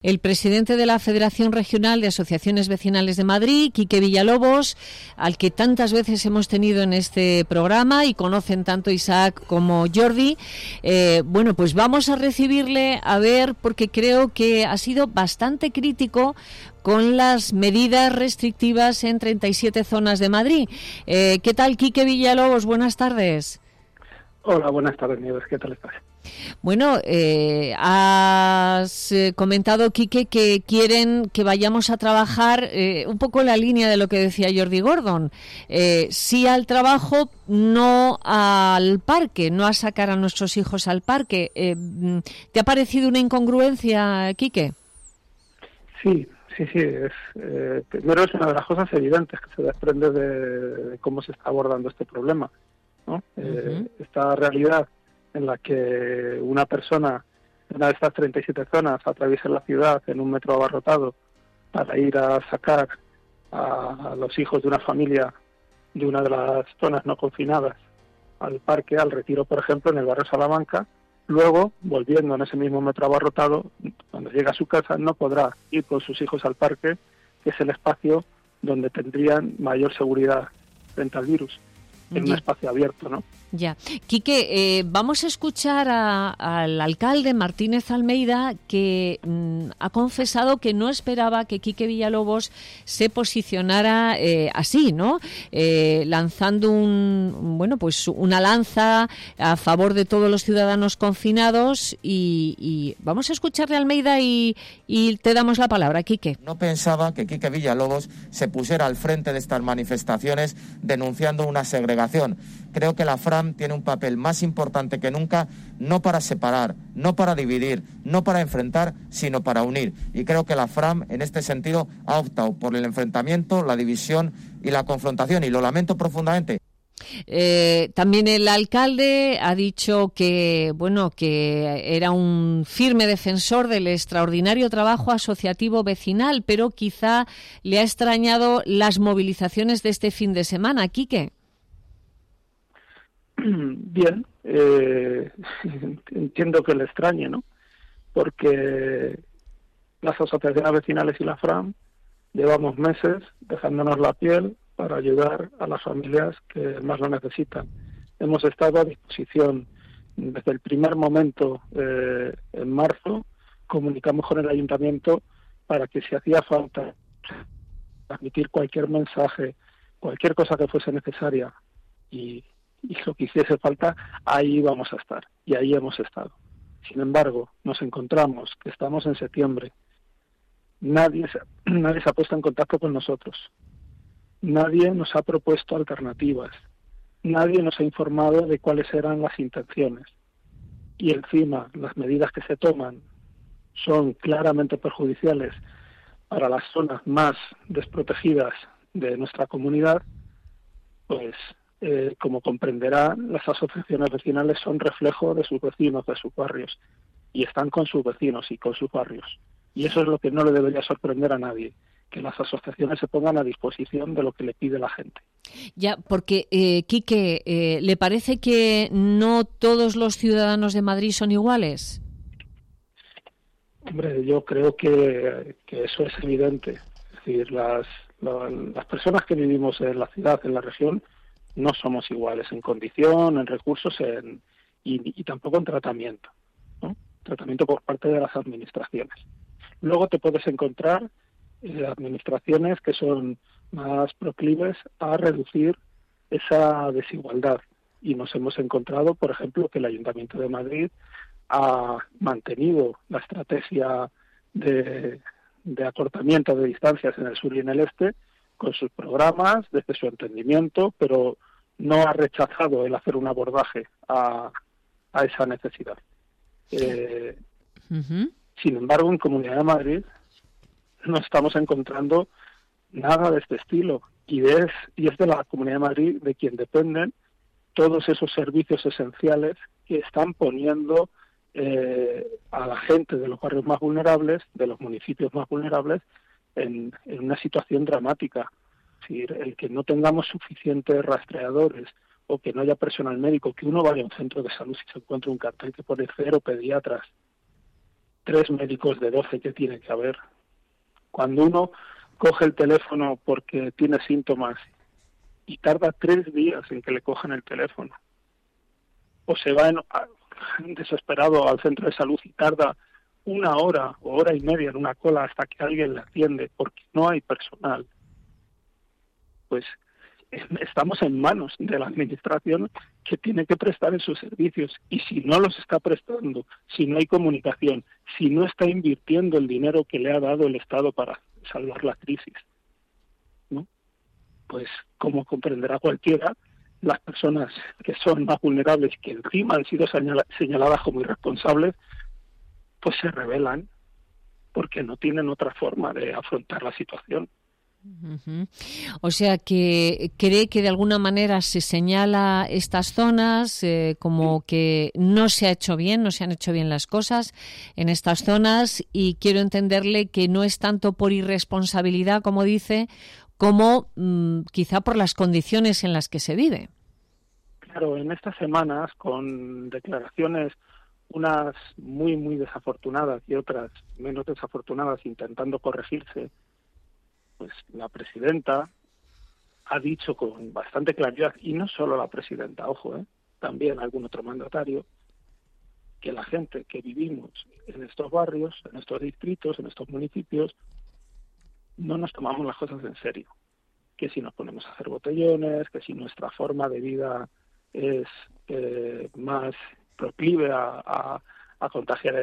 el presidente de la Federación Regional de Asociaciones Vecinales de Madrid, Quique Villalobos, al que tantas veces hemos tenido en este programa y conocen tanto Isaac como Jordi. Bueno, pues vamos a recibirle a ver, porque creo que ha sido bastante crítico con las medidas restrictivas en 37 zonas de Madrid. ¿Qué tal, Quique Villalobos? Buenas tardes. Hola, buenas tardes, Nieves. ¿Qué tal estás? Bueno, has comentado, Quique, que quieren que vayamos a trabajar un poco en la línea de lo que decía Jordi Gordon. Sí al trabajo, no al parque, no a sacar a nuestros hijos al parque. ¿Te ha parecido una incongruencia, Quique? Sí. Primero es una de las cosas evidentes que se desprende de cómo se está abordando este problema, ¿no? Esta realidad en la que una persona en una de estas 37 zonas atraviesa la ciudad en un metro abarrotado para ir a sacar a los hijos de una familia de una de las zonas no confinadas al parque, al Retiro, por ejemplo, en el barrio Salamanca. Luego, volviendo en ese mismo metro abarrotado, cuando llega a su casa no podrá ir con sus hijos al parque, que es el espacio donde tendrían mayor seguridad frente al virus, en un espacio abierto, ¿no? Ya. Quique, vamos a escuchar al alcalde Martínez Almeida, que ha confesado que no esperaba que Quique Villalobos se posicionara así, ¿no? Lanzando una lanza a favor de todos los ciudadanos confinados y vamos a escucharle a Almeida y te damos la palabra, Quique. No pensaba que Quique Villalobos se pusiera al frente de estas manifestaciones denunciando una segregación. Creo que la FRAM tiene un papel más importante que nunca, no para separar, no para dividir, no para enfrentar, sino para unir. Y creo que la FRAM, en este sentido, ha optado por el enfrentamiento, la división y la confrontación, y lo lamento profundamente. También el alcalde ha dicho que era un firme defensor del extraordinario trabajo asociativo vecinal, pero quizá le ha extrañado las movilizaciones de este fin de semana. Quique. Bien, entiendo que le extrañe, ¿no? Porque las asociaciones vecinales y la FRAM llevamos meses dejándonos la piel para ayudar a las familias que más lo necesitan. Hemos estado a disposición desde el primer momento. En marzo comunicamos con el ayuntamiento para que si hacía falta transmitir cualquier mensaje, cualquier cosa que fuese necesaria y lo que hiciese falta, ahí vamos a estar, y ahí hemos estado. Sin embargo, nos encontramos que estamos en septiembre, nadie se ha puesto en contacto con nosotros, nadie nos ha propuesto alternativas, nadie nos ha informado de cuáles eran las intenciones, y encima las medidas que se toman son claramente perjudiciales para las zonas más desprotegidas de nuestra comunidad. Pues como comprenderán, las asociaciones vecinales son reflejo de sus vecinos, de sus barrios, y están con sus vecinos y con sus barrios. Y eso es lo que no le debería sorprender a nadie, que las asociaciones se pongan a disposición de lo que le pide la gente. Ya, porque, Quique, ¿le parece que no todos los ciudadanos de Madrid son iguales? Hombre, yo creo que eso es evidente. Es decir, las personas que vivimos en la ciudad, en la región, no somos iguales en condición, en recursos y tampoco en tratamiento, ¿no? Tratamiento por parte de las administraciones. Luego te puedes encontrar administraciones que son más proclives a reducir esa desigualdad. Y nos hemos encontrado, por ejemplo, que el Ayuntamiento de Madrid ha mantenido la estrategia de acortamiento de distancias en el sur y en el este, con sus programas, desde su entendimiento, pero no ha rechazado el hacer un abordaje a esa necesidad. Sin embargo, en Comunidad de Madrid no estamos encontrando nada de este estilo, y es de la Comunidad de Madrid de quien dependen todos esos servicios esenciales que están poniendo a la gente de los barrios más vulnerables, de los municipios más vulnerables, en una situación dramática. Es decir, el que no tengamos suficientes rastreadores o que no haya personal médico, que uno vaya a un centro de salud y se encuentre un cartel que pone 0 pediatras, 3 médicos de 12 que tiene que haber. Cuando uno coge el teléfono porque tiene síntomas y tarda 3 días en que le cojan el teléfono, o se va desesperado al centro de salud y tarda 1 hora o hora y media en una cola hasta que alguien le atiende porque no hay personal, pues estamos en manos de la administración que tiene que prestar esos servicios, y si no los está prestando, si no hay comunicación, si no está invirtiendo el dinero que le ha dado el Estado para salvar la crisis, ¿no? Pues como comprenderá cualquiera, las personas que son más vulnerables, que encima han sido señaladas como irresponsables, pues se rebelan porque no tienen otra forma de afrontar la situación. Uh-huh. O sea que cree que de alguna manera se señala estas zonas como que no se ha hecho bien, no se han hecho bien las cosas en estas zonas, y quiero entenderle que no es tanto por irresponsabilidad, como dice, como quizá por las condiciones en las que se vive. Claro, en estas semanas, con declaraciones unas muy, muy desafortunadas y otras menos desafortunadas intentando corregirse, pues la presidenta ha dicho con bastante claridad, y no solo la presidenta, ojo, también algún otro mandatario, que la gente que vivimos en estos barrios, en estos distritos, en estos municipios, no nos tomamos las cosas en serio. Que si nos ponemos a hacer botellones, que si nuestra forma de vida es más proclive a contagiar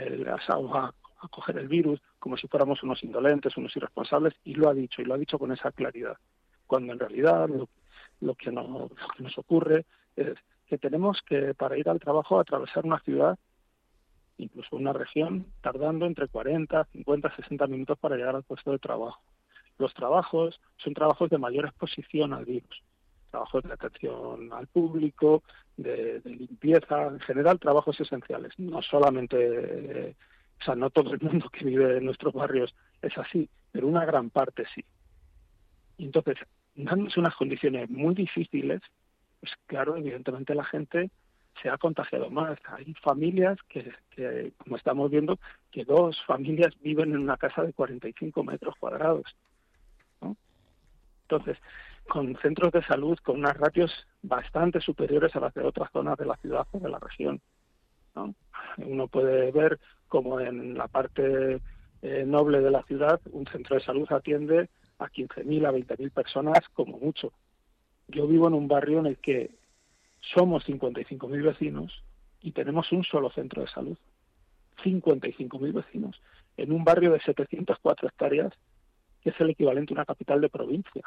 a coger el virus, como si fuéramos unos indolentes, unos irresponsables, y lo ha dicho con esa claridad, cuando en realidad lo que nos ocurre es que tenemos que, para ir al trabajo, atravesar una ciudad, incluso una región, tardando entre 40, 50, 60 minutos para llegar al puesto de trabajo. Los trabajos son trabajos de mayor exposición al virus, trabajos de atención al público, de limpieza, en general trabajos esenciales, no solamente... O sea, no todo el mundo que vive en nuestros barrios es así, pero una gran parte sí. Y entonces, dándose unas condiciones muy difíciles, pues claro, evidentemente la gente se ha contagiado más. Hay familias que, como estamos viendo, que 2 familias viven en una casa de 45 metros cuadrados, ¿no? Entonces, con centros de salud con unas ratios bastante superiores a las de otras zonas de la ciudad o de la región, ¿no? Uno puede ver como en la parte noble de la ciudad un centro de salud atiende a 15.000, a 20.000 personas como mucho. Yo vivo en un barrio en el que somos 55.000 vecinos y tenemos un solo centro de salud. 55.000 vecinos en un barrio de 704 hectáreas, que es el equivalente a una capital de provincia.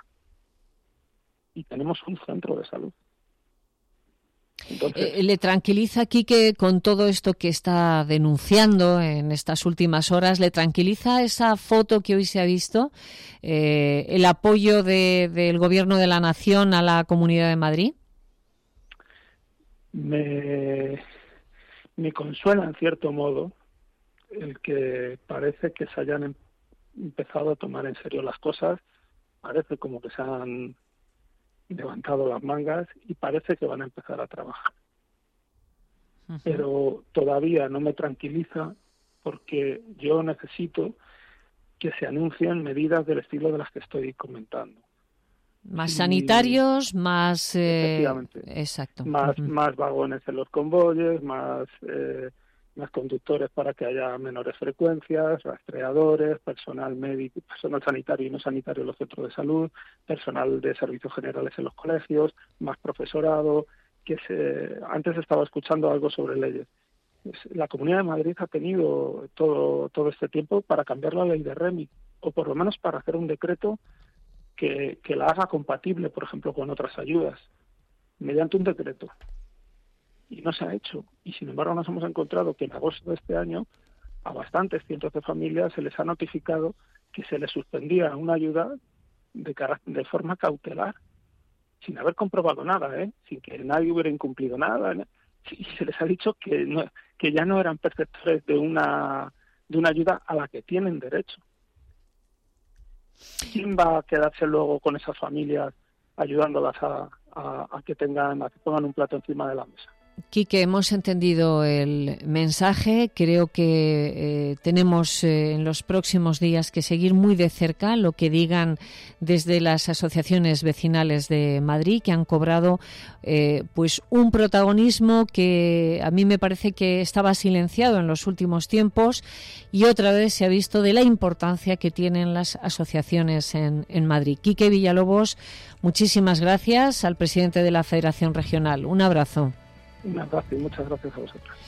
Y tenemos un centro de salud. Entonces, ¿le tranquiliza, Quique, con todo esto que está denunciando en estas últimas horas, le tranquiliza esa foto que hoy se ha visto, el apoyo del Gobierno de la Nación a la Comunidad de Madrid? Me consuela en cierto modo el que parece que se hayan empezado a tomar en serio las cosas, parece como que se han levantado las mangas y parece que van a empezar a trabajar. Uh-huh. Pero todavía no me tranquiliza, porque yo necesito que se anuncien medidas del estilo de las que estoy comentando. Más sanitarios, más... efectivamente. Exacto. Más, uh-huh. Más vagones en los convoyes, más conductores para que haya menores frecuencias, rastreadores, personal médico, personal sanitario y no sanitario en los centros de salud, personal de servicios generales en los colegios, más profesorado. Antes estaba escuchando algo sobre leyes. La Comunidad de Madrid ha tenido todo este tiempo para cambiar la ley de REMIT, o por lo menos para hacer un decreto que la haga compatible, por ejemplo, con otras ayudas, mediante un decreto. Y no se ha hecho. Y sin embargo nos hemos encontrado que en agosto de este año a bastantes cientos de familias se les ha notificado que se les suspendía una ayuda de forma cautelar, sin haber comprobado nada, sin que nadie hubiera incumplido nada. Y se les ha dicho que ya no eran perceptores de una ayuda a la que tienen derecho. ¿Quién va a quedarse luego con esas familias ayudándolas a que pongan un plato encima de la mesa? Quique, hemos entendido el mensaje. Creo que tenemos en los próximos días que seguir muy de cerca lo que digan desde las asociaciones vecinales de Madrid, que han cobrado pues un protagonismo que a mí me parece que estaba silenciado en los últimos tiempos, y otra vez se ha visto de la importancia que tienen las asociaciones en Madrid. Quique Villalobos, muchísimas gracias, al presidente de la Federación Regional. Un abrazo. Muchas gracias a vosotros.